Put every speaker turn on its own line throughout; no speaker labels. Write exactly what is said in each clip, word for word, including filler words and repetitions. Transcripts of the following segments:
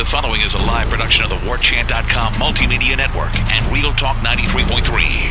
The following is a live production of the War Chant dot com Multimedia Network and Real Talk ninety-three point three.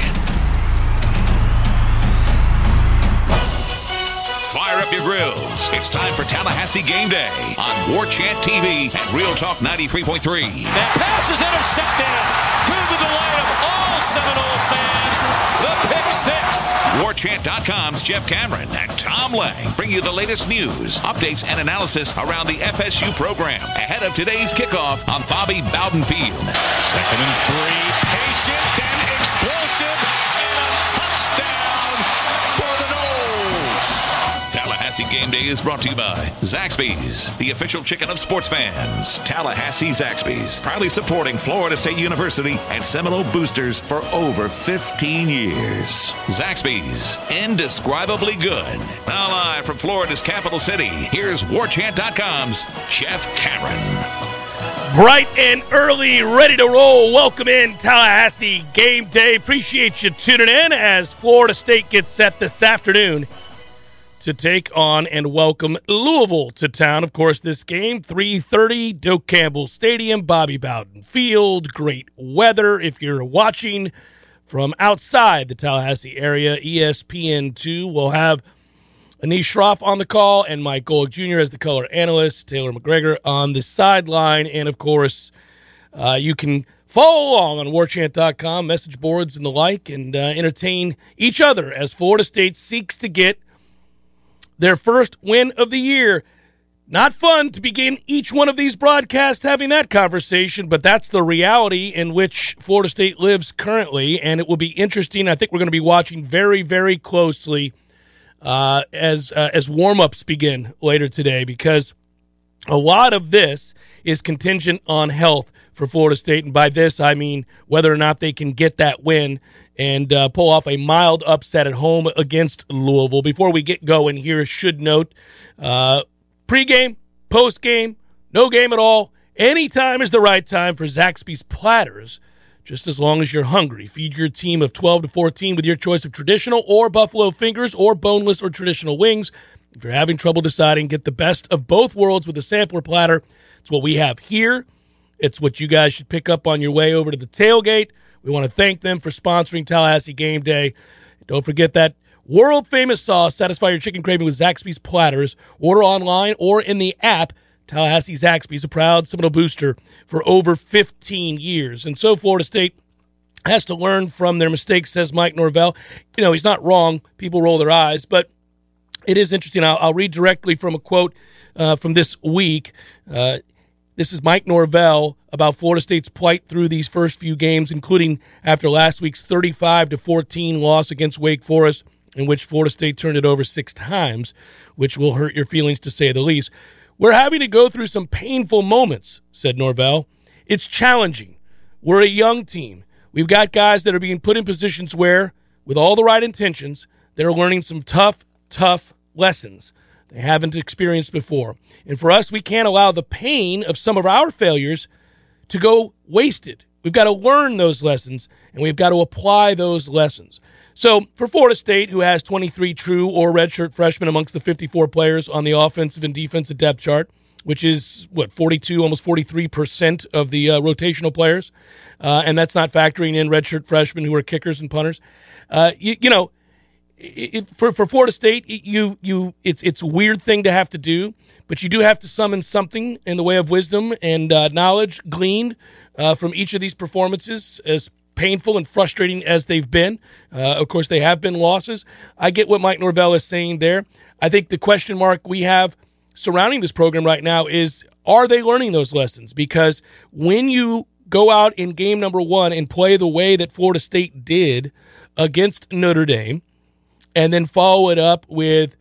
Fire up your grills. It's time for Tallahassee Game Day on War Chant T V and Real Talk ninety-three point three.
That pass is intercepted to the delight of all Seminole fans. The pick six.
War Chant dot com's Jeff Cameron and Tom Lang bring you the latest news, updates, and analysis around the F S U program ahead of today's kickoff on Bobby Bowden Field.
Second and three. Patient and explosive. And a touchdown for the Noles.
Tallahassee Game Day is brought to you by Zaxby's, the official chicken of sports fans. Tallahassee Zaxby's, proudly supporting Florida State University and Seminole Boosters for over fifteen years. Zaxby's, indescribably good. Now live from Florida's capital city, here's War Chant dot com's Jeff Cameron.
Bright and early, ready to roll. Welcome in Tallahassee Game Day. Appreciate you tuning in as Florida State gets set this afternoon to take on and welcome Louisville to town. Of course, this game, three thirty, Doak Campbell Stadium, Bobby Bowden Field. Great weather if you're watching from outside the Tallahassee area. E S P N two will have Anish Shroff on the call and Mike Golick Junior as the color analyst, Taylor McGregor on the sideline, and, of course, uh, you can follow along on War Chant dot com, message boards and the like, and uh, entertain each other as Florida State seeks to get their first win of the year. Not fun to begin each one of these broadcasts having that conversation, but that's the reality in which Florida State lives currently, and it will be interesting. I think we're going to be watching very, very closely uh, as uh, as warm-ups begin later today, because a lot of this is contingent on health for Florida State, and by this I mean whether or not they can get that win and uh, pull off a mild upset at home against Louisville. Before we get going here, should note, uh, pregame, postgame, no game at all. Any time is the right time for Zaxby's Platters, just as long as you're hungry. Feed your team of twelve to fourteen with your choice of traditional or buffalo fingers or boneless or traditional wings. If you're having trouble deciding, get the best of both worlds with a sampler platter. It's what we have here. It's what you guys should pick up on your way over to the tailgate. We want to thank them for sponsoring Tallahassee Game Day. Don't forget that world-famous sauce. Satisfy your chicken craving with Zaxby's Platters. Order online or in the app. Tallahassee Zaxby's, a proud Seminole booster for over fifteen years. And so Florida State has to learn from their mistakes, says Mike Norvell. You know, he's not wrong. People roll their eyes, but it is interesting. I'll, I'll read directly from a quote uh, from this week. Uh, this is Mike Norvell about Florida State's plight through these first few games, including after last week's thirty-five to fourteen loss against Wake Forest, in which Florida State turned it over six times, which will hurt your feelings to say the least. We're having to go through some painful moments, said Norvell. It's challenging. We're a young team. We've got guys that are being put in positions where, with all the right intentions, they're learning some tough, tough lessons they haven't experienced before. And for us, we can't allow the pain of some of our failures to go wasted. We've got to learn those lessons, and we've got to apply those lessons. So for Florida State, who has twenty-three true or redshirt freshmen amongst the fifty-four players on the offensive and defensive depth chart, which is, what, forty-two, almost forty-three percent of the uh, rotational players, uh, and that's not factoring in redshirt freshmen who are kickers and punters. Uh, you, you know, it, it, for for Florida State, it, you you it's it's a weird thing to have to do, but you do have to summon something in the way of wisdom and uh, knowledge gleaned uh, from each of these performances, as painful and frustrating as they've been. Uh, of course, they have been losses. I get what Mike Norvell is saying there. I think the question mark we have surrounding this program right now is, are they learning those lessons? Because when you go out in game number one and play the way that Florida State did against Notre Dame, and then follow it up with,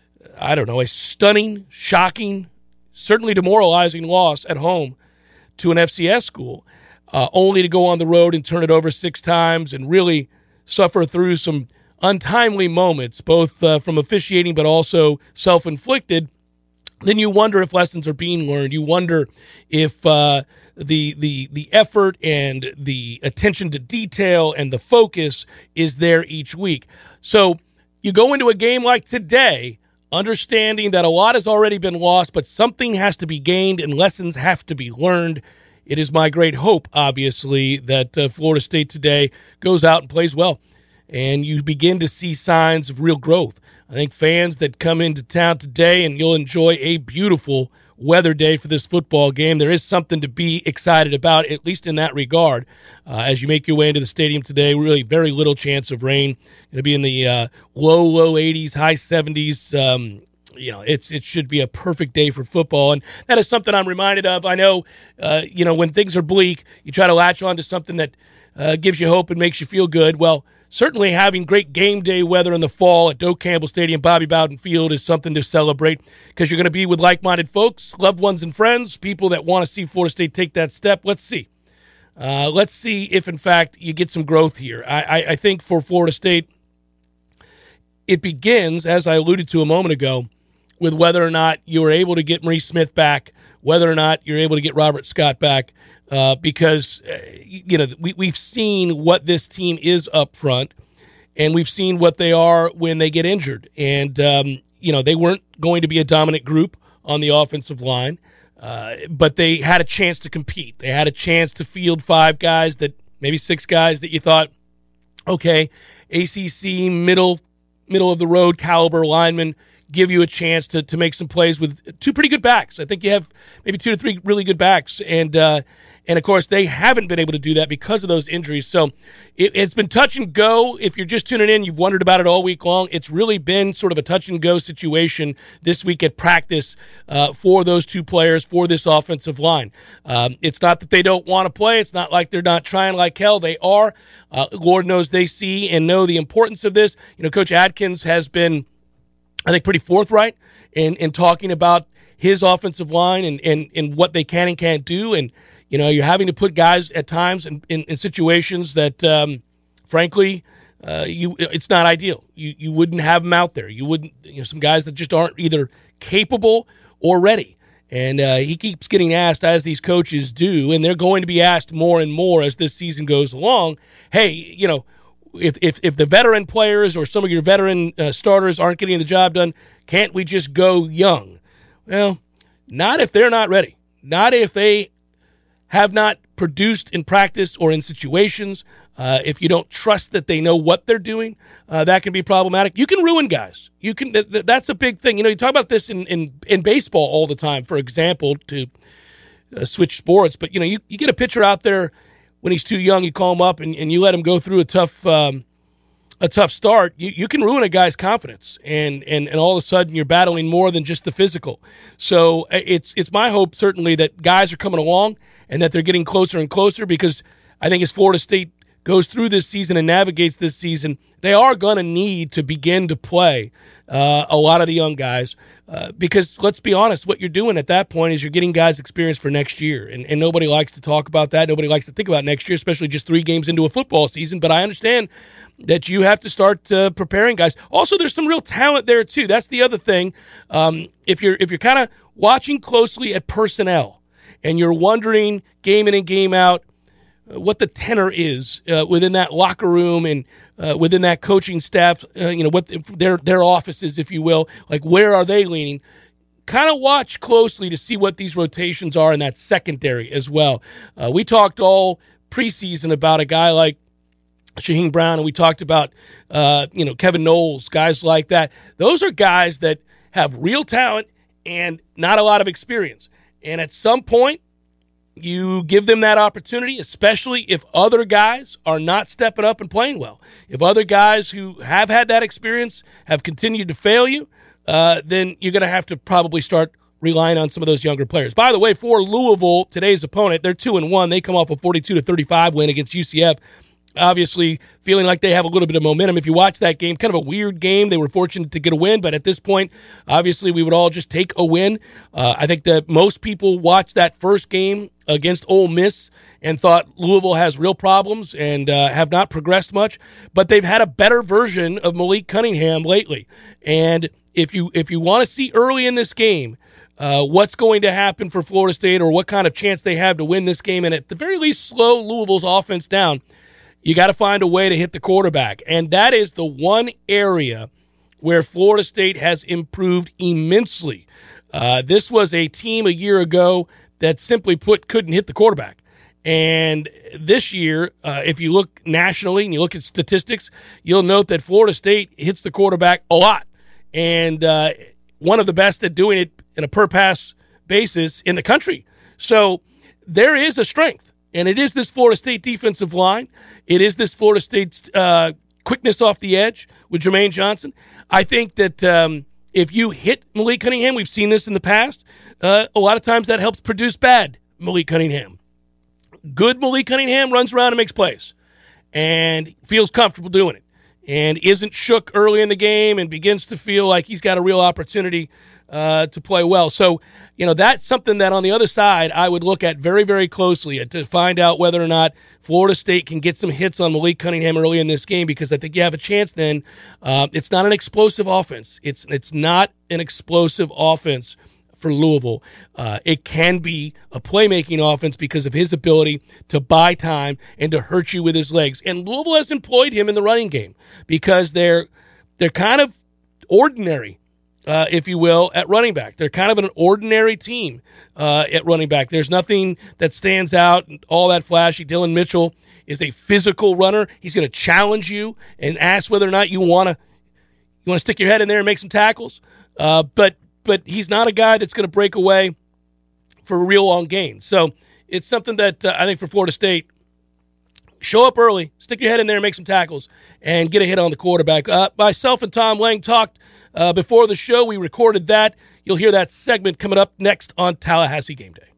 I don't know, a stunning, shocking, certainly demoralizing loss at home to an F C S school, Uh, only to go on the road and turn it over six times and really suffer through some untimely moments, both uh, from officiating but also self-inflicted, then you wonder if lessons are being learned. You wonder if uh, the the the effort and the attention to detail and the focus is there each week. So you go into a game like today understanding that a lot has already been lost, but something has to be gained and lessons have to be learned. It is my great hope, obviously, that uh, Florida State today goes out and plays well, and you begin to see signs of real growth. I think fans that come into town today, and you'll enjoy a beautiful weather day for this football game. There is something to be excited about, at least in that regard. Uh, as you make your way into the stadium today, really very little chance of rain. Going to be in the uh, low, low eighties, high seventies. Um, you know, it's it should be a perfect day for football, and that is something I'm reminded of. I know, uh, you know, when things are bleak, you try to latch on to something that uh, gives you hope and makes you feel good. Well, certainly having great game day weather in the fall at Doak Campbell Stadium, Bobby Bowden Field is something to celebrate because you're going to be with like-minded folks, loved ones and friends, people that want to see Florida State take that step. Let's see. Uh, let's see if, in fact, you get some growth here. I, I, I think for Florida State, it begins, as I alluded to a moment ago, with whether or not you are able to get Maurice Smith back, whether or not you're able to get Robert Scott back. Uh, because, uh, you know, we, we've seen what this team is up front, and we've seen what they are when they get injured. And, um, you know, they weren't going to be a dominant group on the offensive line, uh, but they had a chance to compete. They had a chance to field five guys, that maybe six guys that you thought, okay, A C C, middle, middle of the road caliber linemen, give you a chance to, to make some plays with two pretty good backs. I think you have maybe two to three really good backs. And, uh, And, of course, they haven't been able to do that because of those injuries. So it, it's been touch and go. If you're just tuning in, you've wondered about it all week long. It's really been sort of a touch and go situation this week at practice uh, for those two players, for this offensive line. Um, it's not that they don't want to play. It's not like they're not trying like hell. They are. Uh, Lord knows they see and know the importance of this. You know, Coach Adkins has been, I think, pretty forthright in, in talking about his offensive line and, and, and what they can and can't do. And, you know, you're having to put guys at times in, in, in situations that, um, frankly, uh, you it's not ideal. You you wouldn't have them out there. You wouldn't, you know, some guys that just aren't either capable or ready. And uh, he keeps getting asked, as these coaches do, and they're going to be asked more and more as this season goes along, hey, you know, if if, if the veteran players or some of your veteran uh, starters aren't getting the job done, can't we just go young? Well, not if they're not ready. Not if they have not produced in practice or in situations. Uh, if you don't trust that they know what they're doing, uh, that can be problematic. You can ruin guys. You can. Th- that's a big thing. You know, you talk about this in, in, in baseball all the time, for example, to uh, switch sports. But, you know, you, you get a pitcher out there when he's too young, you call him up and, and you let him go through a tough um, a tough start. You, you can ruin a guy's confidence, and, and, and all of a sudden you're battling more than just the physical. So it's it's my hope, certainly, that guys are coming along and that they're getting closer and closer, because I think as Florida State goes through this season and navigates this season, they are going to need to begin to play uh, a lot of the young guys uh, because, let's be honest, what you're doing at that point is you're getting guys experience for next year, and, and nobody likes to talk about that. Nobody likes to think about next year, especially just three games into a football season, but I understand that you have to start uh, preparing guys. Also, there's some real talent there, too. That's the other thing. Um, if you're if you're kind of watching closely at personnel, and you're wondering game in and game out uh, what the tenor is uh, within that locker room and uh, within that coaching staff, uh, you know, what the, their their offices, if you will, like where are they leaning? Kind of watch closely to see what these rotations are in that secondary as well. Uh, we talked all preseason about a guy like Shaheen Brown, and we talked about uh, you know Kevin Knowles, guys like that. Those are guys that have real talent and not a lot of experience. And at some point, you give them that opportunity, especially if other guys are not stepping up and playing well. If other guys who have had that experience have continued to fail you, uh, then you're going to have to probably start relying on some of those younger players. By the way, for Louisville, today's opponent, they're two and one. They come off a forty-two to thirty-five win against U C F. Obviously, feeling like they have a little bit of momentum. If you watch that game, kind of a weird game. They were fortunate to get a win, but at this point, obviously, we would all just take a win. Uh, I think that most people watched that first game against Ole Miss and thought Louisville has real problems and uh, have not progressed much, but they've had a better version of Malik Cunningham lately. And if you if you want to see early in this game uh, what's going to happen for Florida State or what kind of chance they have to win this game and at the very least slow Louisville's offense down, you got to find a way to hit the quarterback. And that is the one area where Florida State has improved immensely. Uh, this was a team a year ago that simply put couldn't hit the quarterback. And this year, uh, if you look nationally and you look at statistics, you'll note that Florida State hits the quarterback a lot. And uh, one of the best at doing it in a per-pass basis in the country. So there is a strength, and it is this Florida State defensive line. It is this Florida State's uh, quickness off the edge with Jermaine Johnson. I think that um, if you hit Malik Cunningham, we've seen this in the past, uh, a lot of times that helps produce bad Malik Cunningham. Good Malik Cunningham runs around and makes plays and feels comfortable doing it and isn't shook early in the game and begins to feel like he's got a real opportunity uh, to play well. So, you know, that's something that on the other side I would look at very, very closely to find out whether or not Florida State can get some hits on Malik Cunningham early in this game, because I think you have a chance then. Uh, it's not an explosive offense. It's, it's not an explosive offense for Louisville. Uh, it can be a playmaking offense because of his ability to buy time and to hurt you with his legs. And Louisville has employed him in the running game because they're they're kind of ordinary, uh, if you will, at running back. They're kind of an ordinary team uh, at running back. There's nothing that stands out, all that flashy. Dylan Mitchell is a physical runner. He's going to challenge you and ask whether or not you want to you want to stick your head in there and make some tackles. Uh, but But he's not a guy that's going to break away for a real long gain. So it's something that uh, I think for Florida State, show up early, stick your head in there and make some tackles, and get a hit on the quarterback. Uh, myself and Tom Lang talked uh, before the show. We recorded that. You'll hear that segment coming up next on Tallahassee Game Day.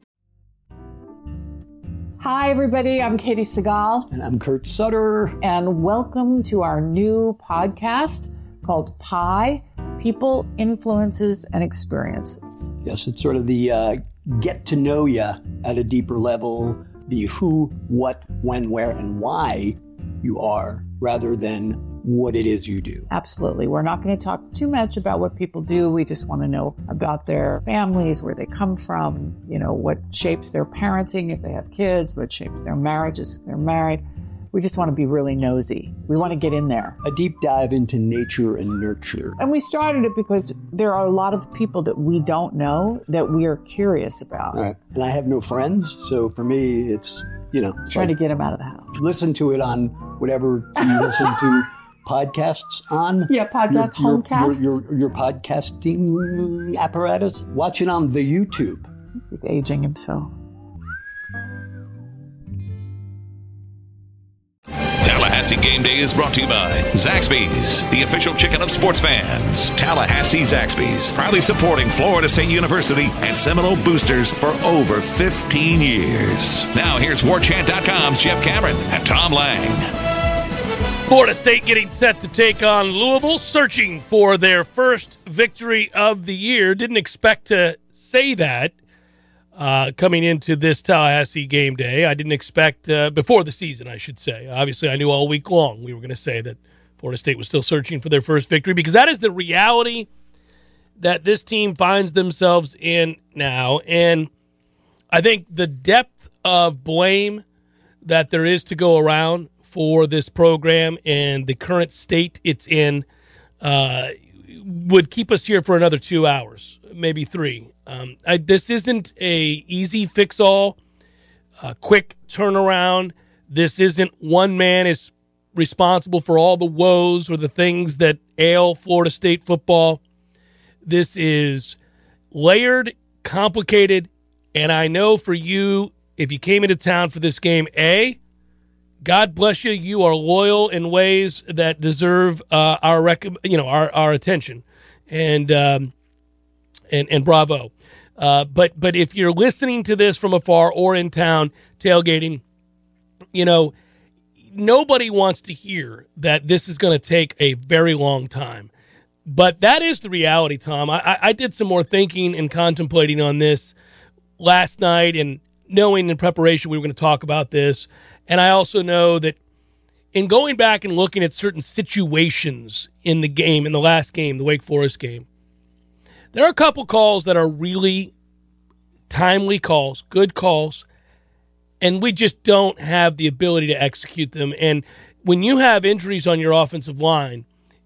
Hi, everybody. I'm Katie Segal.
And I'm Kurt Sutter.
And welcome to our new podcast called Pi, People, Influences, and Experiences.
Yes, it's sort of the uh, get to know you at a deeper level, the who, what, when, where, and why you are, rather than what it is you do.
Absolutely. We're not going to talk too much about what people do. We just want to know about their families, where they come from, you know, what shapes their parenting if they have kids, what shapes their marriages if they're married. We just want to be really nosy. We want to get in there.
A deep dive into nature and nurture.
And we started it because there are a lot of people that we don't know that we are curious about.
All right. And I have no friends, so for me, it's, you know.
Trying like, to get them out of the house.
Listen to it on whatever you listen to podcasts on.
Yeah, podcast,
your,
homecasts.
Your, your, your podcasting apparatus. Watch it on the YouTube.
He's aging himself.
Tallahassee Game Day is brought to you by Zaxby's, the official chicken of sports fans. Tallahassee Zaxby's, proudly supporting Florida State University and Seminole Boosters for over fifteen years. Now here's War Chant dot com's Jeff Cameron and Tom Lang.
Florida State getting set to take on Louisville, searching for their first victory of the year. Didn't expect to say that. Uh, coming into this Tallahassee Game Day. I didn't expect, uh, before the season, I should say. Obviously, I knew all week long we were going to say that Florida State was still searching for their first victory, because that is the reality that this team finds themselves in now. And I think the depth of blame that there is to go around for this program and the current state it's in uh, would keep us here for another two hours, maybe three. Um, I, this isn't a easy fix-all, uh, quick turnaround. This isn't one man is responsible for all the woes or the things that ail Florida State football. This is layered, complicated, and I know for you, if you came into town for this game, A, God bless you. You are loyal in ways that deserve uh, our rec- you know our, our attention, and um, and and bravo. Uh, but but if you're listening to this from afar or in town tailgating, you know, nobody wants to hear that this is going to take a very long time. But that is the reality, Tom. I, I did some more thinking and contemplating on this last night, and knowing in preparation we were going to talk about this. And I also know that in going back and looking at certain situations in the game, in the last game, the Wake Forest game, there are a couple calls that are really timely calls, good calls, and we just don't have the ability to execute them. And when you have injuries on your offensive line,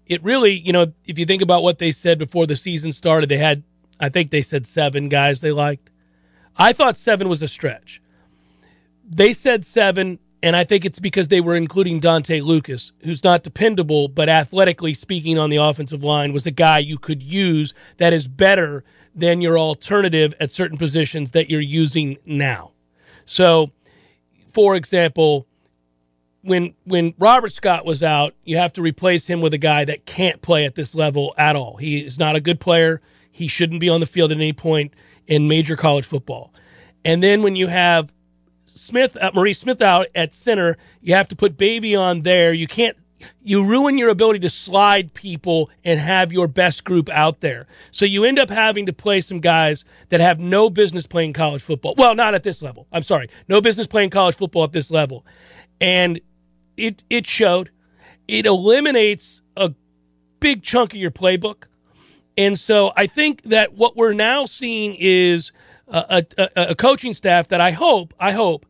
it really, you know, if you think about what they said before the season started, they had, I think they said seven guys they liked. I thought seven was a stretch. They said seven, and I think it's because they were including Dante Lucas, who's not dependable, but athletically speaking on the offensive line was a guy you could use that is better than your alternative at certain positions that you're using now. So, for example, when when Robert Scott was out, you have to replace him with a guy that can't play at this level at all. He is not a good player. He shouldn't be on the field at any point in major college football. And then when you have Smith, uh, Maurice Smith out at center, you have to put Baby on there. You can't. You ruin your ability to slide people and have your best group out there. So you end up having to play some guys that have no business playing college football. Well, not at this level. I'm sorry. No business playing college football at this level. And it it showed. It eliminates a big chunk of your playbook. And so I think that what we're now seeing is a, a, a coaching staff that I hope, I hope,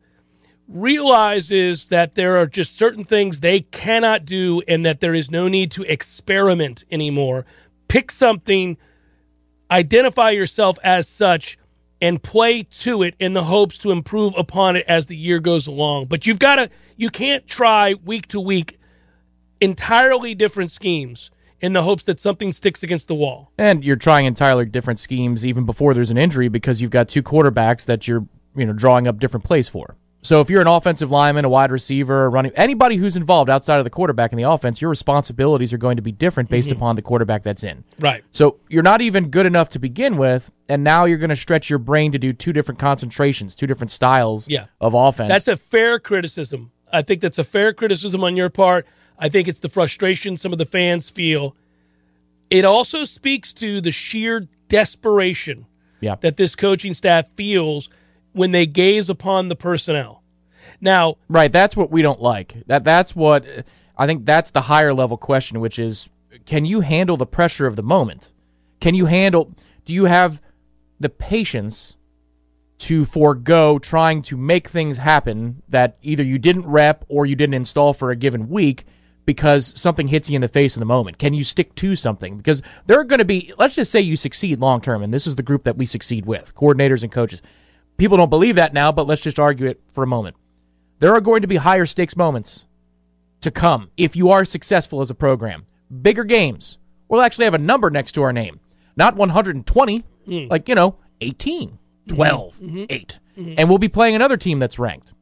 realizes that there are just certain things they cannot do and that there is no need to experiment anymore. Pick something, identify yourself as such, and play to it in the hopes to improve upon it as the year goes along. But you've got to, you can't try week to week entirely different schemes in the hopes that something sticks against the wall.
And you're trying entirely different schemes even before there's an injury because you've got two quarterbacks that you're, you know, drawing up different plays for. So if you're an offensive lineman, a wide receiver, running anybody who's involved outside of the quarterback in the offense, your responsibilities are going to be different based mm-hmm. upon the quarterback that's in.
Right.
So you're not even good enough to begin with, and now you're going to stretch your brain to do two different concentrations, two different styles
yeah.
of offense.
That's a fair criticism. I think that's a fair criticism on your part. I think it's the frustration some of the fans feel. It also speaks to the sheer desperation
yeah.
that this coaching staff feels when they gaze upon the personnel. Now,
right, that's what we don't like. That that's what I think that's the higher level question, which is, can you handle the pressure of the moment? Can you handle, do you have the patience to forego trying to make things happen that either you didn't rep or you didn't install for a given week because something hits you in the face in the moment? Can you stick to something? Because there are going to be, let's just say you succeed long term, and this is the group that we succeed with, coordinators and coaches. People don't believe that now, but let's just argue it for a moment. There are going to be higher stakes moments to come if you are successful as a program. Bigger games. We'll actually have a number next to our name. Not one hundred twenty, mm. like, you know, eighteen, twelve, mm-hmm. eight. Mm-hmm. And we'll be playing another team that's ranked.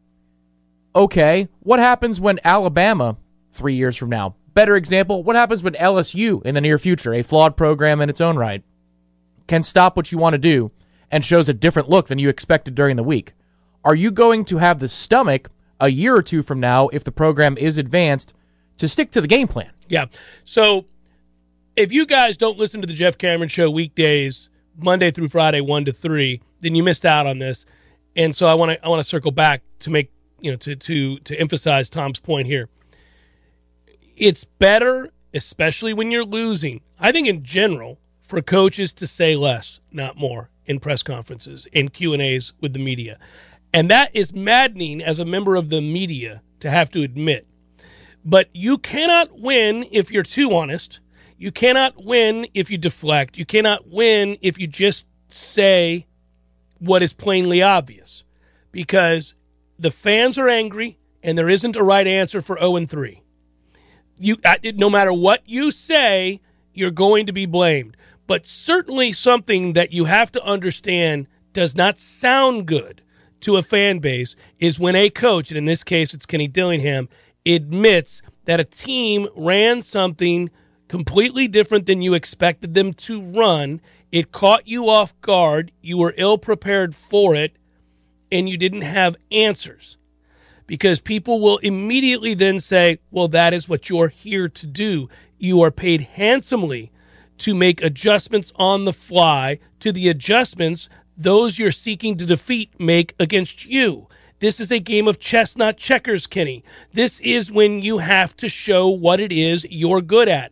Okay, what happens when Alabama, three years from now? Better example, what happens when L S U in the near future, a flawed program in its own right, can stop what you want to do and shows a different look than you expected during the week? Are you going to have the stomach a year or two from now, if the program is advanced, to stick to the game plan?
Yeah. So if you guys don't listen to the Jeff Cameron Show weekdays, Monday through Friday, one to three, then you missed out on this. And so I want to I want to circle back to make, you know, to to to emphasize Tom's point here. It's better, especially when you're losing, I think in general, for coaches to say less, not more, in press conferences, in Q and A's with the media. And that is maddening as a member of the media to have to admit. But you cannot win if you're too honest. You cannot win if you deflect. You cannot win if you just say what is plainly obvious. Because the fans are angry, and there isn't a right answer for oh and three. You, no matter what you say, you're going to be blamed. But certainly something that you have to understand does not sound good to a fan base is when a coach, and in this case it's Kenny Dillingham, admits that a team ran something completely different than you expected them to run. It caught you off guard. You were ill-prepared for it, and you didn't have answers. Because people will immediately then say, well, that is what you're here to do. You are paid handsomely to make adjustments on the fly to the adjustments those you're seeking to defeat make against you. This is a game of chess, not checkers, Kenny. This is when you have to show what it is you're good at.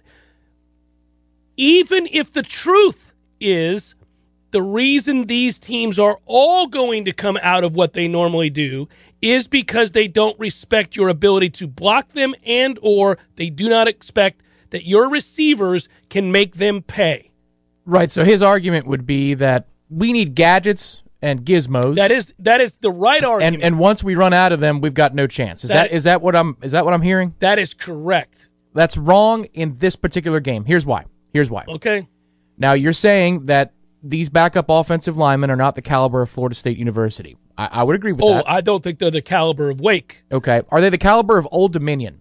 Even if the truth is the reason these teams are all going to come out of what they normally do is because they don't respect your ability to block them and or they do not expect that your receivers can make them pay.
Right, so his argument would be that we need gadgets and gizmos.
That is that is the right argument.
And and once we run out of them, we've got no chance. Is that, that is that what I'm is that what I'm hearing?
That is correct.
That's wrong in this particular game. Here's why. Here's why.
Okay.
Now you're saying that these backup offensive linemen are not the caliber of Florida State University. I, I would agree with
oh,
that.
Oh, I don't think they're the caliber of Wake.
Okay. Are they the caliber of Old Dominion?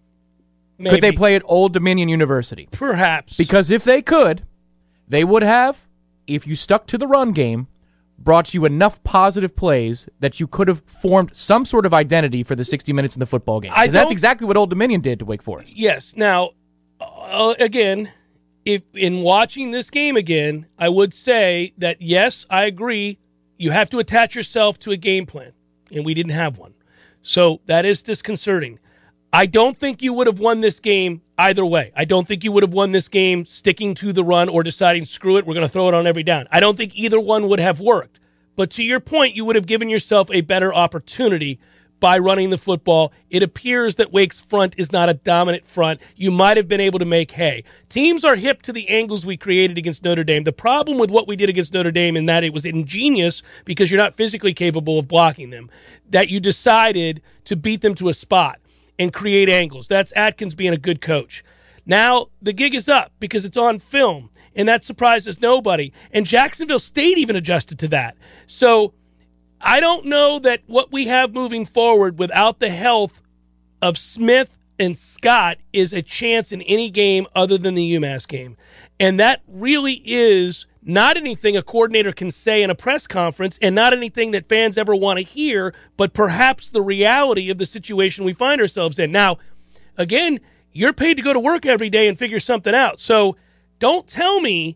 Maybe.
Could they play at Old Dominion University?
Perhaps.
Because if they could, they would have, if you stuck to the run game, brought you enough positive plays that you could have formed some sort of identity for the sixty minutes in the football game. Because that's exactly what Old Dominion did to Wake Forest.
Yes. Now, uh, again, if in watching this game again, I would say that, yes, I agree, you have to attach yourself to a game plan, and we didn't have one. So that is disconcerting. I don't think you would have won this game either way. I don't think you would have won this game sticking to the run or deciding, screw it, we're going to throw it on every down. I don't think either one would have worked. But to your point, you would have given yourself a better opportunity by running the football. It appears that Wake's front is not a dominant front. You might have been able to make hay. Teams are hip to the angles we created against Notre Dame. The problem with what we did against Notre Dame is that it was ingenious because you're not physically capable of blocking them, that you decided to beat them to a spot and create angles. That's Atkins being a good coach. Now the gig is up because it's on film, and that surprises nobody. And Jacksonville State even adjusted to that. So I don't know that what we have moving forward without the health of Smith and Scott is a chance in any game other than the UMass game. And that really is not anything a coordinator can say in a press conference and not anything that fans ever want to hear, but perhaps the reality of the situation we find ourselves in. Now, again, you're paid to go to work every day and figure something out. So don't tell me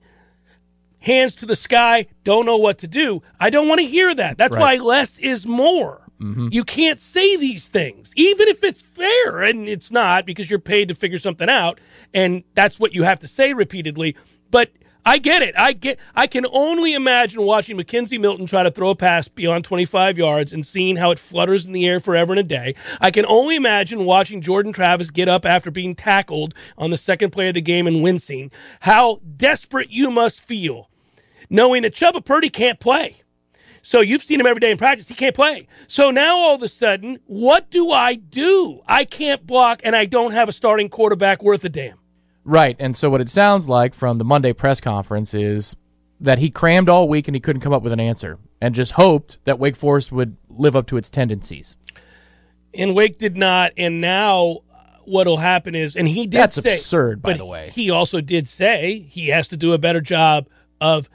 hands to the sky, don't know what to do. I don't want to hear that. That's right. Why less is more. Mm-hmm. You can't say these things, even if it's fair, and it's not because you're paid to figure something out, and that's what you have to say repeatedly. But I get it. I get. I can only imagine watching Mackenzie Milton try to throw a pass beyond twenty-five yards and seeing how it flutters in the air forever and a day. I can only imagine watching Jordan Travis get up after being tackled on the second play of the game and wincing. How desperate you must feel knowing that Chubba Purdy can't play. So you've seen him every day in practice. He can't play. So now all of a sudden, what do I do? I can't block, and I don't have a starting quarterback worth a damn.
Right, and so what it sounds like from the Monday press conference is that he crammed all week and he couldn't come up with an answer and just hoped that Wake Forest would live up to its tendencies.
And Wake did not, and now what will happen is, and he did
That's
say...
That's absurd, by
but
the way.
He also did say he has to do a better job of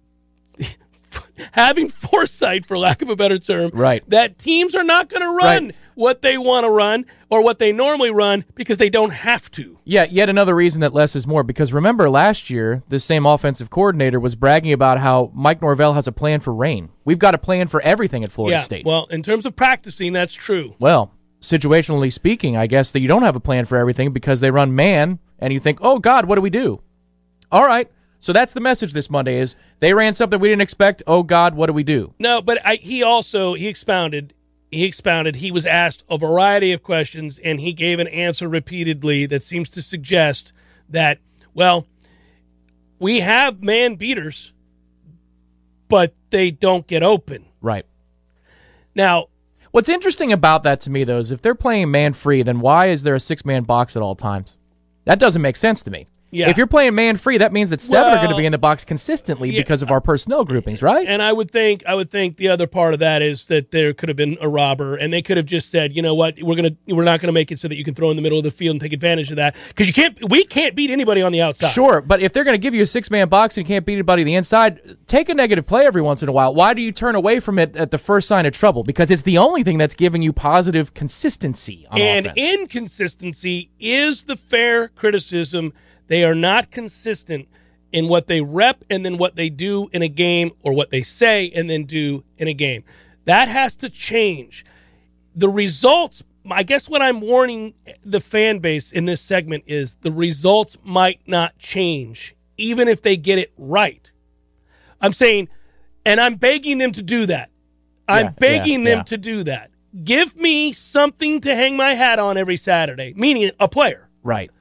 having foresight, for lack of a better term,
right.
that teams are not going to run
right.
what they want to run or what they normally run because they don't have to.
Yeah, yet another reason that less is more, because remember last year, this same offensive coordinator was bragging about how Mike Norvell has a plan for rain. We've got a plan for everything at Florida
yeah,
State.
Well, in terms of practicing, that's true.
Well, situationally speaking, I guess that you don't have a plan for everything because they run man, and you think, oh, God, what do we do? All right. So that's the message this Monday is they ran something we didn't expect. Oh, God, what do we do?
No, but I, he also, he expounded, he expounded, he was asked a variety of questions, and he gave an answer repeatedly that seems to suggest that, well, we have man beaters, but they don't get open.
Right.
Now,
what's interesting about that to me, though, is if they're playing man-free, then why is there a six-man box at all times? That doesn't make sense to me.
Yeah.
If you're playing man-free, that means that seven
well,
are going to be in the box consistently
yeah,
because of our personnel groupings, right?
And I would think, I would think the other part of that is that there could have been a robber, and they could have just said, you know what, we're gonna, we're not going to make it so that you can throw in the middle of the field and take advantage of that because you can't, we can't beat anybody on the outside.
Sure, but if they're going to give you a six-man box and you can't beat anybody on the inside, take a negative play every once in a while. Why do you turn away from it at the first sign of trouble? Because it's the only thing that's giving you positive consistency on
and
offense.
And inconsistency is the fair criticism. They are not consistent in what they rep and then what they do in a game, or what they say and then do in a game. That has to change. The results, I guess what I'm warning the fan base in this segment is the results might not change, even if they get it right. I'm saying, and I'm begging them to do that. I'm
yeah,
begging
yeah,
them
yeah.
to do that. Give me something to hang my hat on every Saturday, meaning a player.
Right.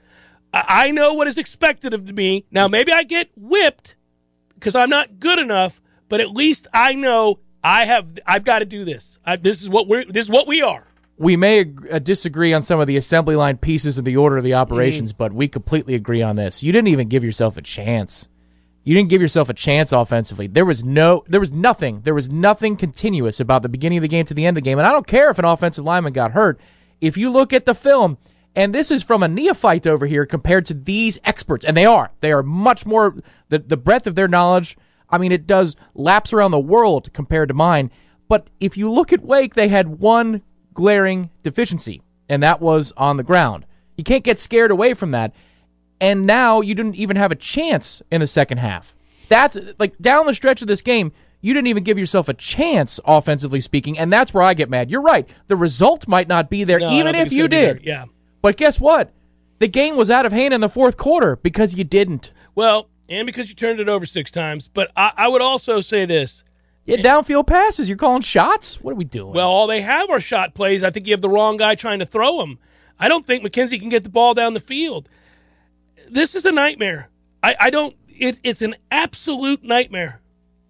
I, I know what is expected of me. Now, maybe I get whipped because I'm not good enough, but at least I know I have. I've got to do this. I, this is what we're. This is what we are.
We may ag- uh, disagree on some of the assembly line pieces and the order of the operations, mm. but we completely agree on this. You didn't even give yourself a chance. You didn't give yourself a chance offensively. There was no, there was nothing. There was nothing continuous about the beginning of the game to the end of the game. And I don't care if an offensive lineman got hurt. If you look at the film, and this is from a neophyte over here compared to these experts, and they are. They are much more, the, the breadth of their knowledge, I mean, it does laps around the world compared to mine. But if you look at Wake, they had one glaring deficiency, and that was on the ground. You can't get scared away from that. And now you didn't even have a chance in the second half. That's like down the stretch of this game, you didn't even give yourself a chance, offensively speaking, and that's where I get mad. You're right. The result might not be there,
no,
even if you did.
Yeah.
But guess what? The game was out of hand in the fourth quarter because you didn't.
Well, and because you turned it over six times. But I, I would also say this.
Yeah, downfield passes. You're calling shots? What are we doing?
Well, all they have are shot plays. I think you have the wrong guy trying to throw them. I don't think McKenzie can get the ball down the field. This is a nightmare. I, I don't it, – it's an absolute nightmare.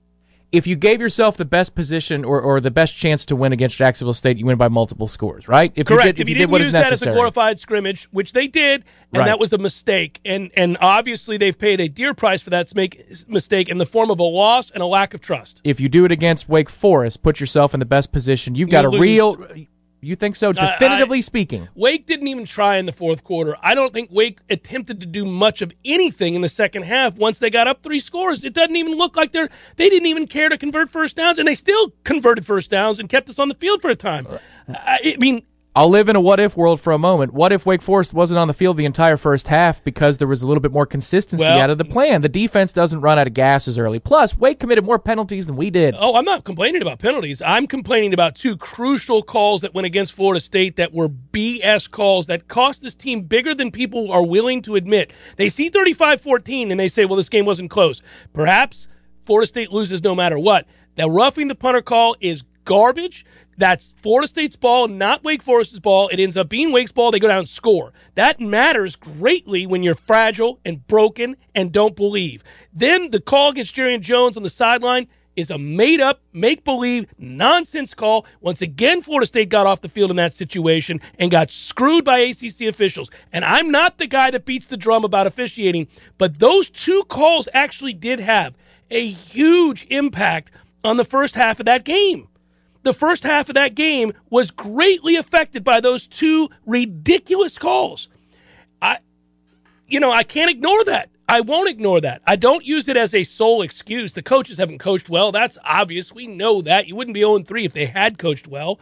If you gave yourself the best position or, or the best chance to win against Jacksonville State, you win by multiple scores, right? If
Correct.
You did, if,
if you,
you
didn't
did what
use
is
that
necessary.
as a glorified scrimmage, which they did, and
right.
that was a mistake. And and obviously they've paid a dear price for that mistake in the form of a loss and a lack of trust.
If you do it against Wake Forest, put yourself in the best position. You've got
You'll
a
lose.
real – you think so? Definitively
I, I,
speaking.
Wake didn't even try in the fourth quarter. I don't think Wake attempted to do much of anything in the second half once they got up three scores. It doesn't even look like they're they didn't even care to convert first downs, and they still converted first downs and kept us on the field for a time. I, I mean,
I'll live in a what-if world for a moment. What if Wake Forest wasn't on the field the entire first half because there was a little bit more consistency
well,
out of the plan? The defense doesn't run out of gas as early. Plus, Wake committed more penalties than we did.
Oh, I'm not complaining about penalties. I'm complaining about two crucial calls that went against Florida State that were B S calls that cost this team bigger than people are willing to admit. They see thirty-five fourteen and they say, well, this game wasn't close. Perhaps Florida State loses no matter what. The roughing the punter call is garbage. That's Florida State's ball, not Wake Forest's ball. It ends up being Wake's ball. They go down and score. That matters greatly when you're fragile and broken and don't believe. Then the call against Jarian Jones on the sideline is a made-up, make-believe, nonsense call. Once again, Florida State got off the field in that situation and got screwed by A C C officials. And I'm not the guy that beats the drum about officiating, but those two calls actually did have a huge impact on the first half of that game. The first half of that game was greatly affected by those two ridiculous calls. I, you know, I can't ignore that. I won't ignore that. I don't use it as a sole excuse. The coaches haven't coached well. That's obvious. We know that. You wouldn't be oh and three if they had coached well.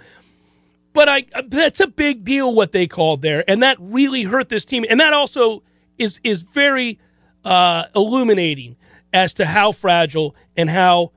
But I, that's a big deal what they called there, and that really hurt this team. And that also is is very uh, illuminating as to how fragile and how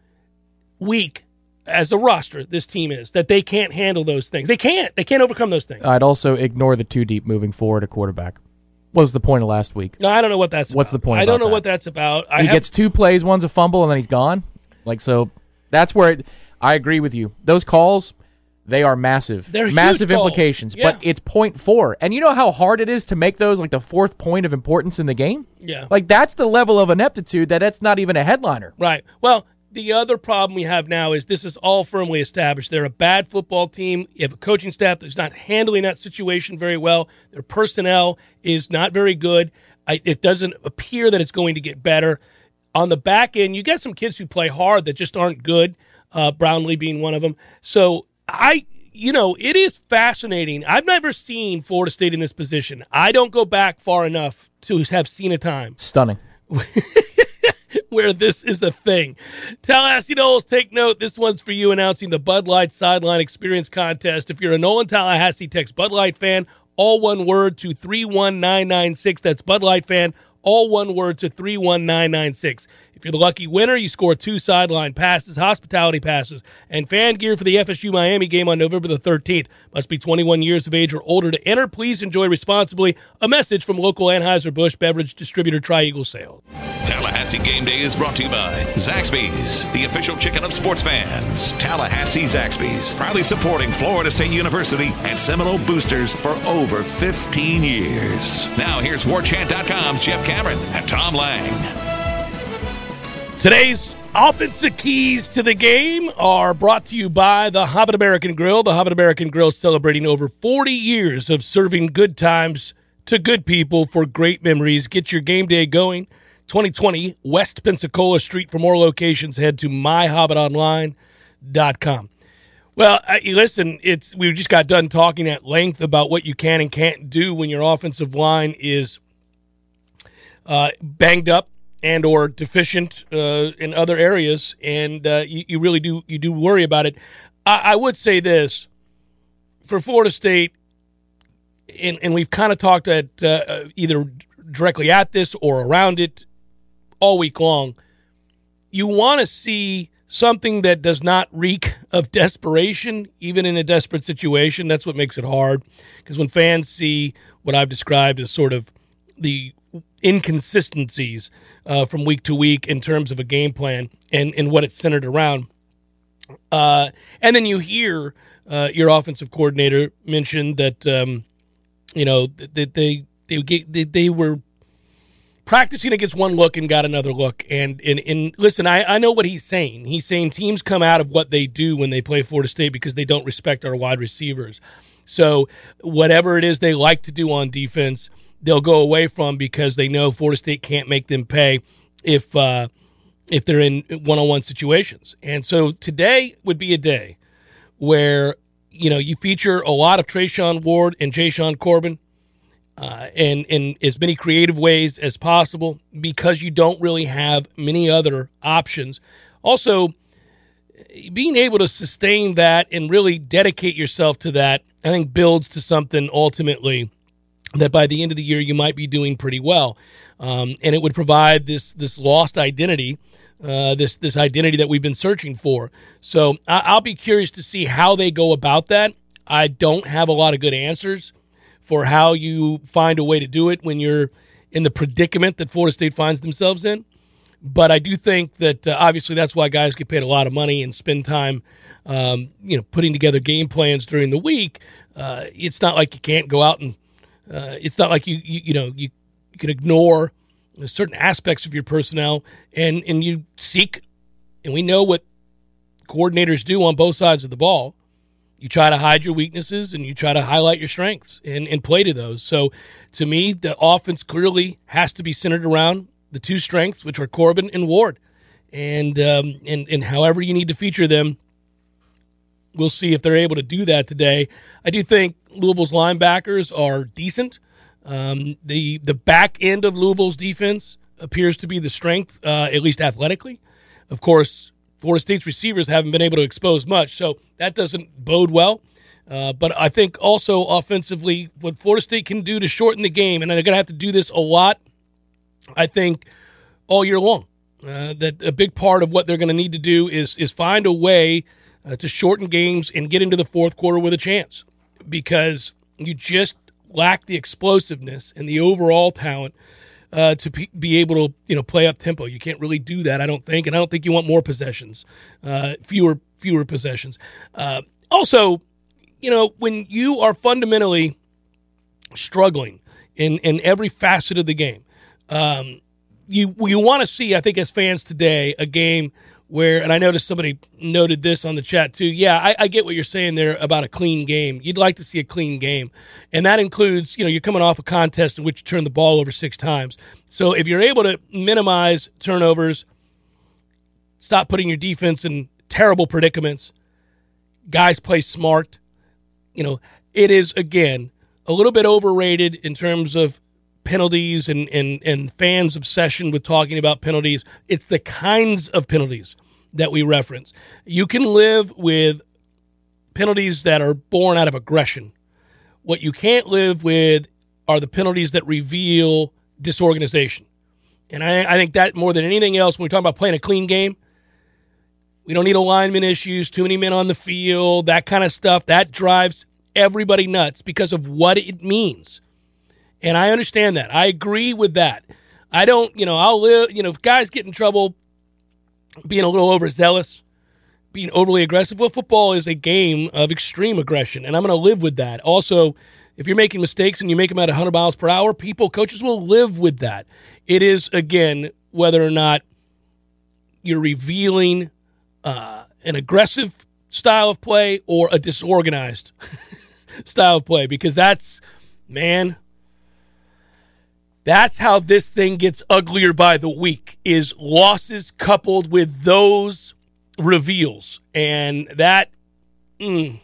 weak as a roster this team is, that they can't handle those things. They can't. They can't overcome those things.
I'd also ignore the two deep moving forward at quarterback. What was the point of last week?
No, I don't know what that's
What's
about.
the point
I don't know
that?
what that's about. I
he
have,
gets two plays, one's a fumble, and then he's gone. Like, so that's where it, I agree with you. Those calls, they are massive.
They're
massive
huge calls.
implications.
Yeah.
But it's point four. And you know how hard it is to make those like the fourth point of importance in the game?
Yeah.
Like, that's the level of ineptitude that that's not even a headliner.
Right. Well, the other problem we have now is this is all firmly established. They're a bad football team. You have a coaching staff that's not handling that situation very well. Their personnel is not very good. I, it doesn't appear that it's going to get better. On the back end, you got some kids who play hard that just aren't good, uh, Brownlee being one of them. So, I, you know, it is fascinating. I've never seen Florida State in this position. I don't go back far enough to have seen a time.
Stunning.
Where this is a thing. Tallahassee Knowles, take note. This one's for you, announcing the Bud Light Sideline Experience Contest. If you're a Nolan Tallahassee, text Bud Light fan, all one word, to three one nine nine six. That's Bud Light fan, all one word, to three one nine nine six. If you're the lucky winner, you score two sideline passes, hospitality passes, and fan gear for the F S U Miami game on November the thirteenth. Must be twenty-one years of age or older to enter. Please enjoy responsibly. A message from local Anheuser-Busch beverage distributor Tri-Eagle Sales.
Tallahassee Game Day is brought to you by Zaxby's, the official chicken of sports fans. Tallahassee Zaxby's, proudly supporting Florida State University and Seminole Boosters for over fifteen years. Now here's War Chant dot com's Jeff Cameron and Tom Lang.
Today's offensive keys to the game are brought to you by the Hobbit American Grill. The Hobbit American Grill is celebrating over forty years of serving good times to good people for great memories. Get your game day going. twenty twenty West Pensacola Street. For more locations, head to my hobbit online dot com. Well, uh, listen, it's we just got done talking at length about what you can and can't do when your offensive line is uh, banged up and or deficient uh, in other areas, and uh, you, you really do you do worry about it. I, I would say this for Florida State, and, and we've kind of talked at uh, either directly at this or around it all week long. You want to see something that does not reek of desperation, even in a desperate situation. That's what makes it hard, because when fans see what I've described as sort of the inconsistencies uh, from week to week in terms of a game plan and, and what it's centered around. Uh, and then you hear uh, your offensive coordinator mention that, um, you know, that they, they, they, they were practicing against one look and got another look. And, and, and listen, I, I know what he's saying. He's saying teams come out of what they do when they play Florida State because they don't respect our wide receivers. So whatever it is they like to do on defense, they'll go away from because they know Florida State can't make them pay if uh, if they're in one-on-one situations. And so today would be a day where, you know, you feature a lot of Treshaun Ward and Jashaun Corbin uh, and in as many creative ways as possible, because you don't really have many other options. Also, being able to sustain that and really dedicate yourself to that, I think, builds to something ultimately that by the end of the year you might be doing pretty well, um, and it would provide this this lost identity, uh, this this identity that we've been searching for. So I, I'll be curious to see how they go about that. I don't have a lot of good answers for how you find a way to do it when you're in the predicament that Florida State finds themselves in. But I do think that uh, obviously that's why guys get paid a lot of money and spend time, um, you know, putting together game plans during the week. Uh, it's not like you can't go out and Uh, it's not like you, you you know you, you can ignore certain aspects of your personnel, and, and you seek, and we know what coordinators do on both sides of the ball. You try to hide your weaknesses and you try to highlight your strengths and, and play to those. So to me, the offense clearly has to be centered around the two strengths, which are Corbin and Ward, and um, and and however you need to feature them. We'll see if they're able to do that today. I do think Louisville's linebackers are decent. Um, the the back end of Louisville's defense appears to be the strength, uh, at least athletically. Of course, Florida State's receivers haven't been able to expose much, so that doesn't bode well. Uh, but I think also offensively, what Florida State can do to shorten the game, and they're going to have to do this a lot, I think, all year long. Uh, that a big part of what they're going to need to do is is find a way Uh, to shorten games and get into the fourth quarter with a chance, because you just lack the explosiveness and the overall talent uh, to be, be able to, you know, play up tempo. You can't really do that, I don't think, and I don't think you want more possessions, uh, fewer fewer possessions. Uh, also, you know, when you are fundamentally struggling in, in every facet of the game, um, you you want to see, I think, as fans today, a game where, and I noticed somebody noted this on the chat too, yeah, I, I get what you're saying there about a clean game. You'd like to see a clean game. And that includes, you know, you're coming off a contest in which you turn the ball over six times. So if you're able to minimize turnovers, stop putting your defense in terrible predicaments, guys play smart, you know, it is, again, a little bit overrated in terms of penalties and, and, and fans' obsession with talking about penalties. It's the kinds of penalties that we reference. You can live with penalties that are born out of aggression. What you can't live with are the penalties that reveal disorganization. And I, I think that more than anything else, when we talk about playing a clean game, we don't need alignment issues, too many men on the field, that kind of stuff. That drives everybody nuts because of what it means. And I understand that. I agree with that. I don't, you know, I'll live, you know, if guys get in trouble being a little overzealous, being overly aggressive, well, football is a game of extreme aggression, and I'm going to live with that. Also, if you're making mistakes and you make them at one hundred miles per hour, people, coaches will live with that. It is, again, whether or not you're revealing uh, an aggressive style of play or a disorganized style of play, because that's, man, that's how this thing gets uglier by the week, is losses coupled with those reveals. And that mm,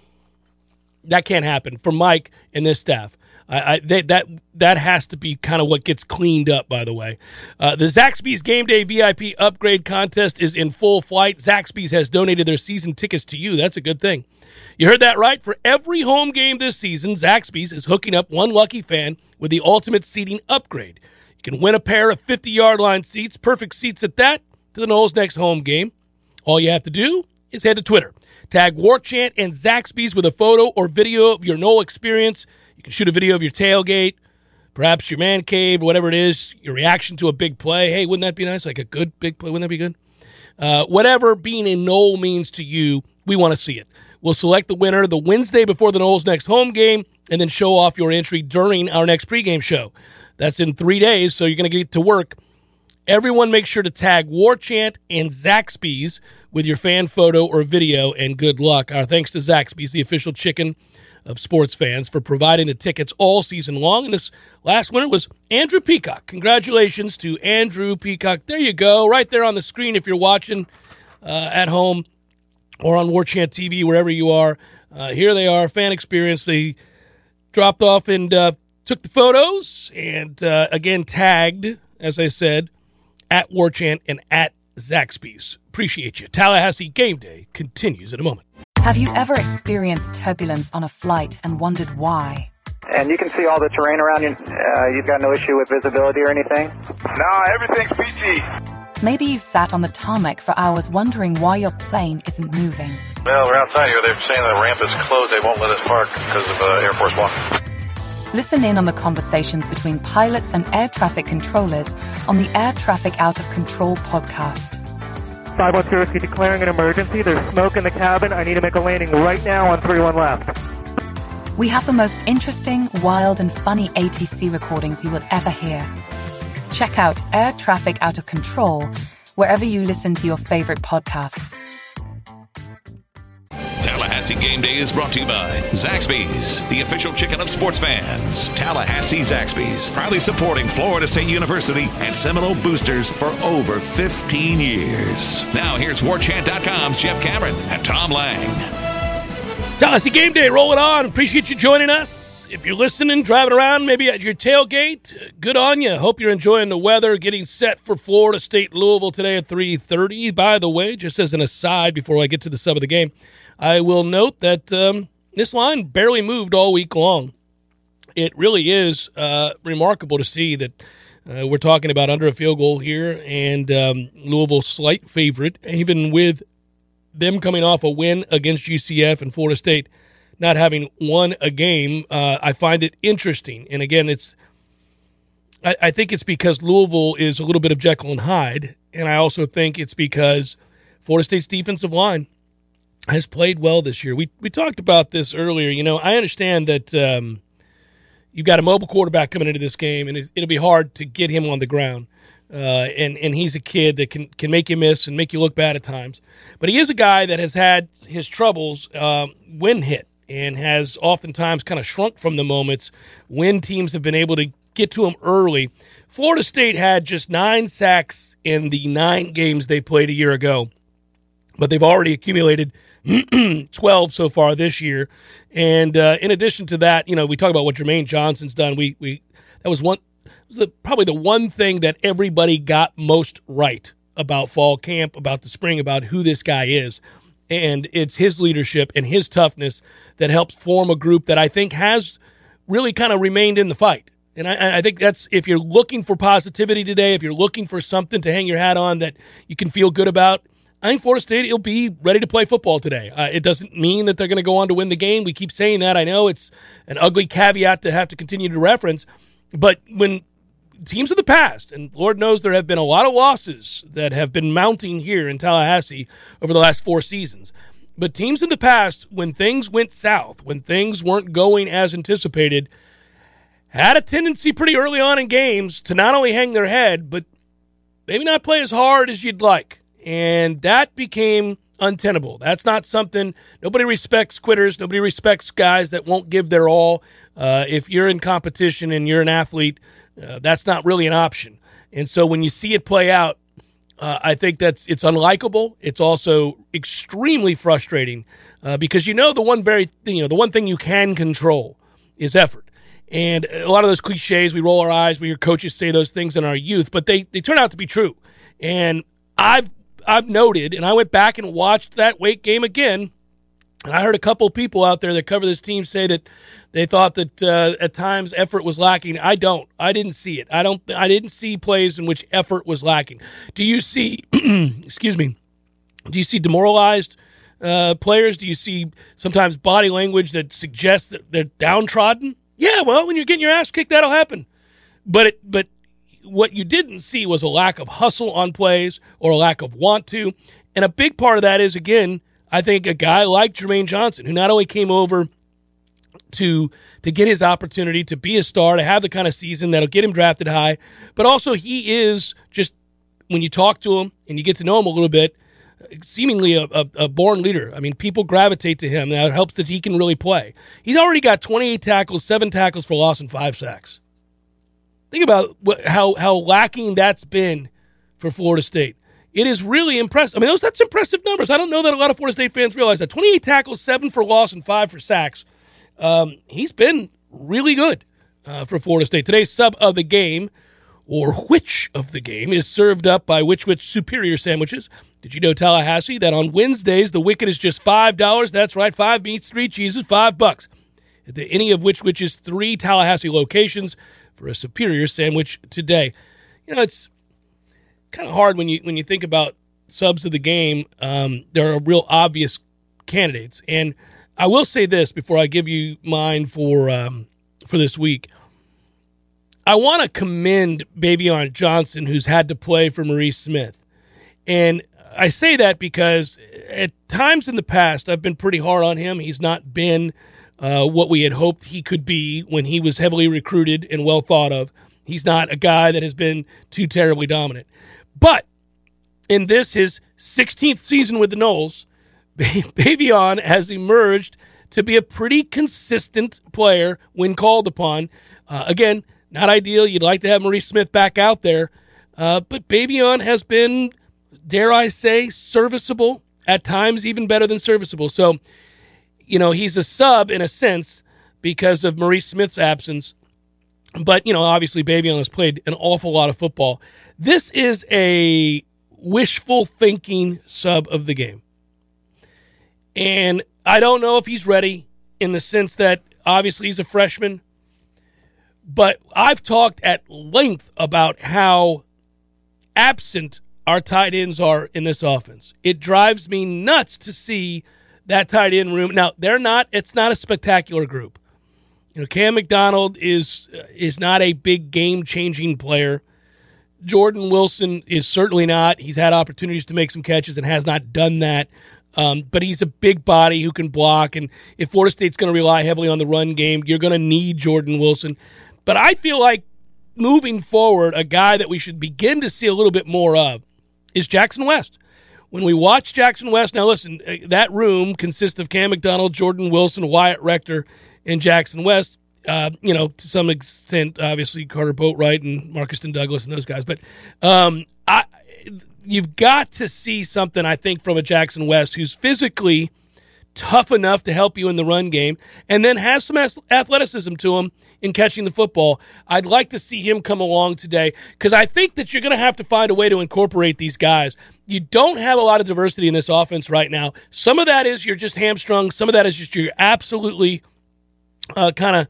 that can't happen for Mike and this staff. I, I they, that that has to be kind of what gets cleaned up, by the way. Uh, the Zaxby's Game Day V I P Upgrade Contest is in full flight. Zaxby's has donated their season tickets to you. That's a good thing. You heard that right. For every home game this season, Zaxby's is hooking up one lucky fan with the ultimate seating upgrade. You can win a pair of fifty-yard line seats, perfect seats at that, to the Noles' next home game. All you have to do is head to Twitter. Tag Warchant and Zaxby's with a photo or video of your Nole experience. You can shoot a video of your tailgate, perhaps your man cave, whatever it is, your reaction to a big play. Hey, wouldn't that be nice? Like a good big play. Wouldn't that be good? Uh, whatever being a Nole means to you, we want to see it. We'll select the winner the Wednesday before the Noles' next home game and then show off your entry during our next pregame show. That's in three days, so you're going to get to work. Everyone make sure to tag Warchant and Zaxby's with your fan photo or video, and good luck. Our thanks to Zaxby's, the official chicken of sports fans, for providing the tickets all season long. And this last winner was Andrew Peacock. Congratulations to Andrew Peacock. There you go, right there on the screen if you're watching uh, at home or on Warchant T V, wherever you are. Uh, here they are, fan experience. They dropped off and uh, took the photos and, uh, again, tagged, as I said, at Warchant and at Zaxby's. Appreciate you. Tallahassee Game Day continues in a moment.
Have you ever experienced turbulence on a flight and wondered why?
And you can see all the terrain around you. Uh, you've got no issue with visibility or anything?
No, everything's P G.
Maybe you've sat on the tarmac for hours wondering why your plane isn't moving.
Well, we're outside here. They're saying the ramp is closed. They won't let us park because of uh, Air Force One.
Listen in on the conversations between pilots and air traffic controllers on the Air Traffic Out of Control podcast.
five one two, Whiskey declaring an emergency. There's smoke in the cabin. I need to make a landing right now on three one left.
We have the most interesting, wild, and funny A T C recordings you will ever hear. Check out Air Traffic Out of Control wherever you listen to your favorite podcasts.
Tallahassee Game Day is brought to you by Zaxby's, the official chicken of sports fans. Tallahassee Zaxby's, proudly supporting Florida State University and Seminole Boosters for over fifteen years. Now here's Warchant dot com's Jeff Cameron and Tom Lang.
Tallahassee Game Day, rolling on. Appreciate you joining us. If you're listening, driving around, maybe at your tailgate, good on you. Hope you're enjoying the weather, getting set for Florida State Louisville today at three thirty. By the way, just as an aside before I get to the sub of the game, I will note that um, this line barely moved all week long. It really is uh, remarkable to see that uh, we're talking about under a field goal here, and um, Louisville slight favorite, even with them coming off a win against U C F and Florida State not having won a game. uh, I find it interesting. And again, it's I, I think it's because Louisville is a little bit of Jekyll and Hyde, and I also think it's because Florida State's defensive line has played well this year. We we talked about this earlier. You know, I understand that um, you've got a mobile quarterback coming into this game, and it, it'll be hard to get him on the ground. Uh, and, and he's a kid that can, can make you miss and make you look bad at times. But he is a guy that has had his troubles um, when hit, and has oftentimes kind of shrunk from the moments when teams have been able to get to him early. Florida State had just nine sacks in the nine games they played a year ago, but they've already accumulated twelve so far this year. And uh, in addition to that, you know, we talk about what Jermaine Johnson's done. We we that was one was the, probably the one thing that everybody got most right about fall camp, about the spring, about who this guy is. And it's his leadership and his toughness that helps form a group that I think has really kind of remained in the fight. And I, I think that's, if you're looking for positivity today, if you're looking for something to hang your hat on that you can feel good about, I think Florida State will be ready to play football today. Uh, it doesn't mean that they're going to go on to win the game. We keep saying that. I know it's an ugly caveat to have to continue to reference. But when teams of the past, and Lord knows there have been a lot of losses that have been mounting here in Tallahassee over the last four seasons. But teams in the past, when things went south, when things weren't going as anticipated, had a tendency pretty early on in games to not only hang their head, but maybe not play as hard as you'd like. And that became untenable. That's not something, nobody respects quitters. Nobody respects guys that won't give their all. Uh, if you're in competition and you're an athlete, uh, that's not really an option. And so when you see it play out, uh, I think that's it's unlikable. It's also extremely frustrating uh, because you know the one very you know the one thing you can control is effort. And a lot of those cliches, we roll our eyes, we hear coaches say those things in our youth, but they, they turn out to be true. And I've I've noted, and I went back and watched that Wake game again, and I heard a couple of people out there that cover this team say that they thought that uh, at times effort was lacking. I don't. I didn't see it. I don't. I didn't see plays in which effort was lacking. Do you see, excuse me, do you see demoralized uh, players? Do you see sometimes body language that suggests that they're downtrodden? Yeah, well, when you're getting your ass kicked, that'll happen. But it, but what you didn't see was a lack of hustle on plays or a lack of want to. And a big part of that is, again, I think a guy like Jermaine Johnson, who not only came over to to get his opportunity to be a star, to have the kind of season that'll get him drafted high, but also he is just, when you talk to him and you get to know him a little bit, seemingly a, a, a born leader. I mean, people gravitate to him. Now, it helps that he can really play. He's already got twenty-eight tackles, seven tackles for loss, and five sacks. Think about what, how how lacking that's been for Florida State. It is really impressive. I mean, those that's impressive numbers. I don't know that a lot of Florida State fans realize that. twenty-eight tackles, seven for loss, and five for sacks. Um, he's been really good uh, for Florida State. Today's sub of the game, or which of the game, is served up by Which Wich Superior Sandwiches. Did you know, Tallahassee, that on Wednesdays the Wicked is just five dollars? That's right, five meats, three cheeses, five bucks. At the, any of Which Wich's three Tallahassee locations for a superior sandwich today. You know, it's kind of hard when you when you think about subs of the game. Um, there are real obvious candidates. And I will say this before I give you mine for um, for this week. I want to commend Bavion Johnson, who's had to play for Maurice Smith. And I say that because at times in the past, I've been pretty hard on him. He's not been uh, what we had hoped he could be when he was heavily recruited and well thought of. He's not a guy that has been too terribly dominant. But in this, his sixteenth season with the Noles, Bavion has emerged to be a pretty consistent player when called upon. Uh, again, not ideal. You'd like to have Maurice Smith back out there. Uh, but Bavion has been, dare I say, serviceable, at times even better than serviceable. So, you know, he's a sub in a sense because of Maurice Smith's absence. But, you know, obviously Bavion has played an awful lot of football. This is a wishful thinking sub of the game. And I don't know if he's ready in the sense that obviously he's a freshman. But I've talked at length about how absent our tight ends are in this offense. It drives me nuts to see that tight end room. Now, they're not, it's not a spectacular group. You know, Cam McDonald is is not a big game-changing player. Jordan Wilson is certainly not. He's had opportunities to make some catches and has not done that. Um, but he's a big body who can block. And if Florida State's going to rely heavily on the run game, you're going to need Jordan Wilson. But I feel like moving forward, a guy that we should begin to see a little bit more of is Jackson West. When we watch Jackson West, now listen, that room consists of Cam McDonald, Jordan Wilson, Wyatt Rector, and Jackson West. Uh, you know, to some extent, obviously Carter Boatwright and Marcuston Douglas and those guys. But um, I, you've got to see something, I think, from a Jackson West who's physically tough enough to help you in the run game and then has some athleticism to him in catching the football. I'd like to see him come along today because I think that you're going to have to find a way to incorporate these guys. You don't have a lot of diversity in this offense right now. Some of that is you're just hamstrung. Some of that is just you're absolutely uh, kind of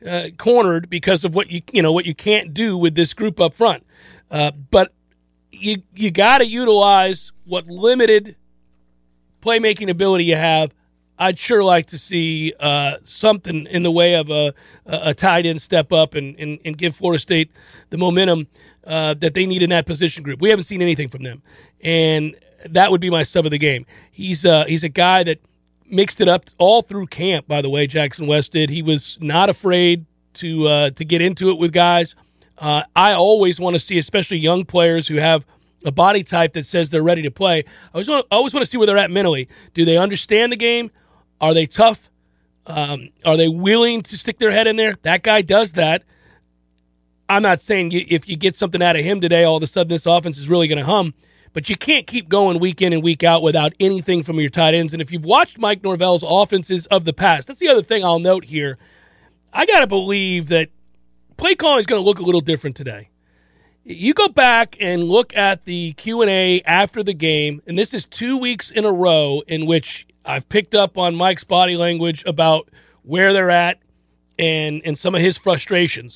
uh, cornered because of what you you know what you can't do with this group up front. Uh, but you you got to utilize what limited playmaking ability you have. I'd sure like to see uh, something in the way of a, a tight end step up and, and, and give Florida State the momentum uh, that they need in that position group. We haven't seen anything from them, and that would be my sub of the game. He's uh, he's a guy that mixed it up all through camp. By the way, Jackson West did. He was not afraid to uh, to get into it with guys. Uh, I always want to see, especially young players who have a body type that says they're ready to play. I always want to, always want to see where they're at mentally. Do they understand the game? Are they tough? Um, are they willing to stick their head in there? That guy does that. I'm not saying you, if you get something out of him today, all of a sudden this offense is really going to hum. But you can't keep going week in and week out without anything from your tight ends. And if you've watched Mike Norvell's offenses of the past, that's the other thing I'll note here. I got to believe that play calling is going to look a little different today. You go back and look at the Q and A after the game, and this is two weeks in a row in which I've picked up on Mike's body language about where they're at and, and some of his frustrations.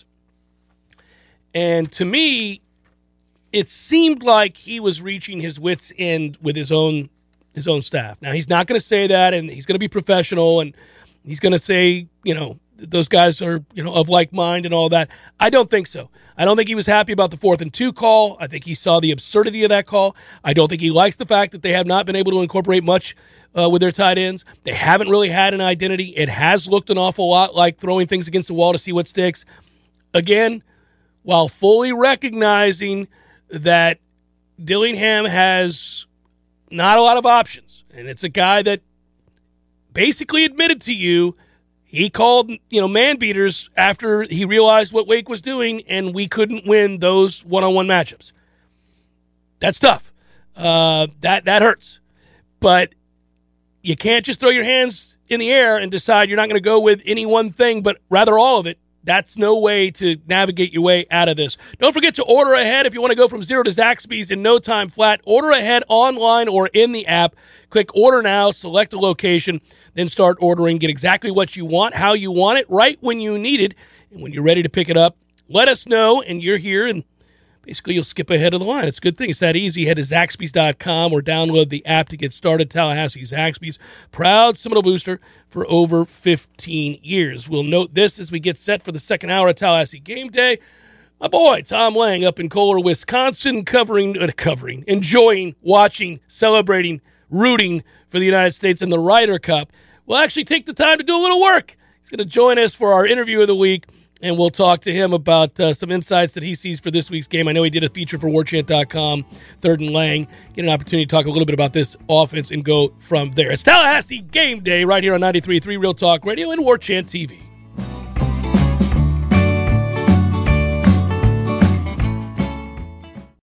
And to me, it seemed like he was reaching his wits' end with his own his own staff. Now, he's not going to say that, and he's going to be professional, and he's going to say, you know, those guys are, you know, of like mind and all that. I don't think so. I don't think he was happy about the fourth and two call. I think he saw the absurdity of that call. I don't think he likes the fact that they have not been able to incorporate much uh, with their tight ends. They haven't really had an identity. It has looked an awful lot like throwing things against the wall to see what sticks. Again, while fully recognizing that Dillingham has not a lot of options, and it's a guy that basically admitted to you he called, you know, man beaters after he realized what Wake was doing, and we couldn't win those one-on-one matchups. That's tough. Uh, that that hurts. But you can't just throw your hands in the air and decide you're not going to go with any one thing, but rather all of it. That's no way to navigate your way out of this. Don't forget to order ahead if you want to go from zero to Zaxby's in no time flat. Order ahead online or in the app. Click order now, select a location, then start ordering. Get exactly what you want, how you want it, right when you need it. And when you're ready to pick it up, let us know, and you're here, and basically you'll skip ahead of the line. It's a good thing. It's that easy. Head to Zaxby's dot com or download the app to get started. Tallahassee Zaxby's, proud Seminole booster for over fifteen years. We'll note this as we get set for the second hour of Tallahassee Game Day. My boy, Tom Lang, up in Kohler, Wisconsin, covering, uh, covering, enjoying, watching, celebrating, rooting for the United States in the Ryder Cup. We'll actually take the time to do a little work. He's going to join us for our interview of the week, and we'll talk to him about uh, some insights that he sees for this week's game. I know he did a feature for war chant dot com, Third and Lang. Get an opportunity to talk a little bit about this offense and go from there. It's Tallahassee Game Day right here on ninety-three point three Real Talk Radio and War Chant T V.